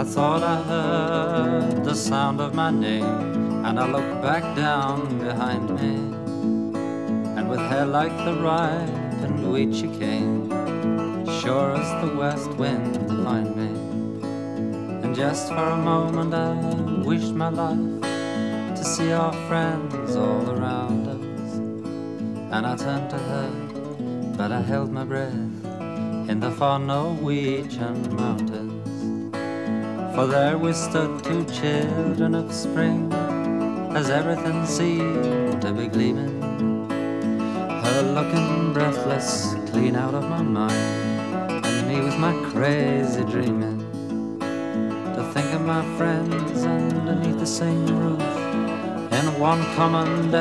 thought I heard the sound of my name, and I looked back down behind me, and with hair like the ripened wheat she came, sure as the west wind to find me. And just for a moment I wished my life to see our friends all around us. And I turned to her, but I held my breath in the far Norwegian mountains. For there we stood, two children of spring, as everything seemed to be gleaming. Her looking breathless, clean out of my mind, and me with my crazy dreaming. To think of my friends underneath the same roof, in one common day.